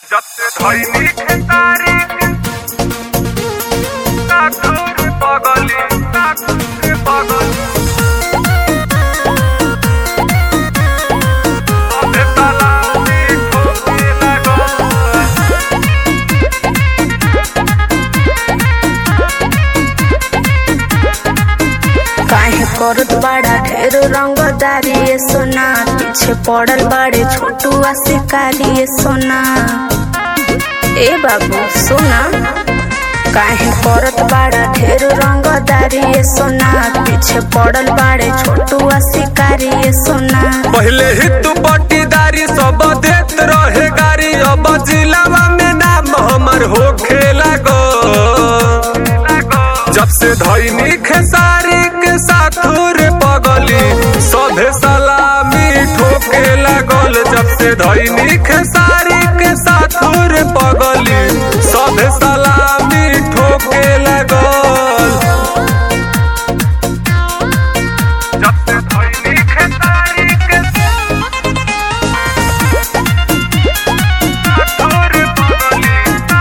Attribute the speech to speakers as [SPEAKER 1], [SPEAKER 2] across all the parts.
[SPEAKER 1] जब से धइनी खेसारी काकुर पगली अबे तलाशी ठोके लागल।
[SPEAKER 2] काहे करत बड़ा ढेर रंगदारी ये सोना, पीछे पड़ल बड़े छोटुआ शिकारी ये सोना। ए बाबू सोना, काहे करत बड़ा ढेर रंगदारी ये सोना, पीछे पड़ल बड़े छोटुआ शिकारी ये सोना।
[SPEAKER 1] पहले ही तू पट्टीदारी सब देत रहे गारी, अब जिलावा में नाम हमर होखे लागो। जब से धइनी खेसारी के साथुर पगली सभे सलामी ठोके लागल। जब से धइनी खेसारी के साथुर पगली सभे सलामी ठोके लागल। जब से धइनी खेसारी के साथुर पगली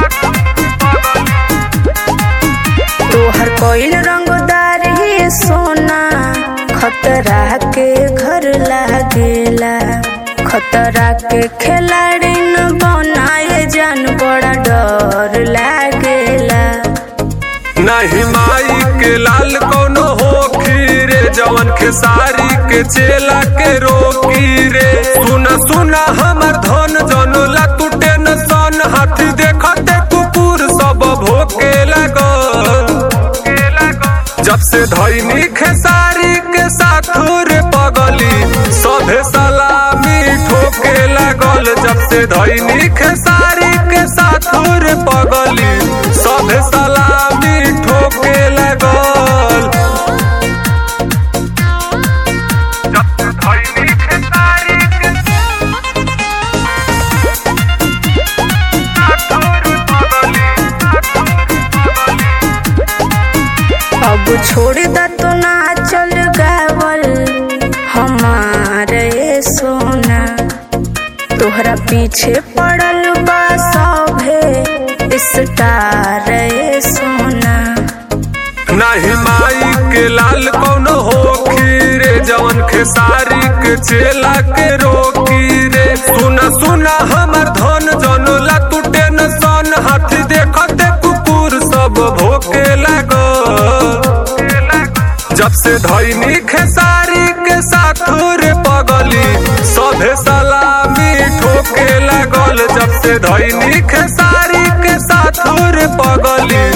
[SPEAKER 2] तोहर कोइल रंगदारी ये सोना, खतरा के घर लागेला। खतरा के खिलाड़ी न बनाए जान, बड़ा डर लागेला।
[SPEAKER 1] नहीं माई के लाल कोनो होखी रे, जवन खेसारी के चेला के रोकी रे। सुना सुना हमर धन जनला टूटे न सन, हाथी देखते कुकुर सब भोके लागल। जब से धइनी खेसारी के साथुर पगली सभे सलामी ठोके लागल। जब से धइनी खेसारी के साथुर पगली सभे सलामी ठोके लागल। जब से धइनी खेसारी के साथुर पगली
[SPEAKER 2] अब छोड़ द तो ना चल गावल हमारे सोना। तोहरा पीछे पड़ल बा सभे स्टार ये सोना।
[SPEAKER 1] नहीं माई के लाल कोनो होखी रे, जवन खेसारी के चेला के रोकी रे। सुना सुना हमर धन जनला टूटे न सन, हाथी देखते कुकुर सब भोके लागल। जब से धइनी खेसारी के साथुर पगली सभे सलामी ठोके लागल। जब से धइनी खेसारी के साथुर पगली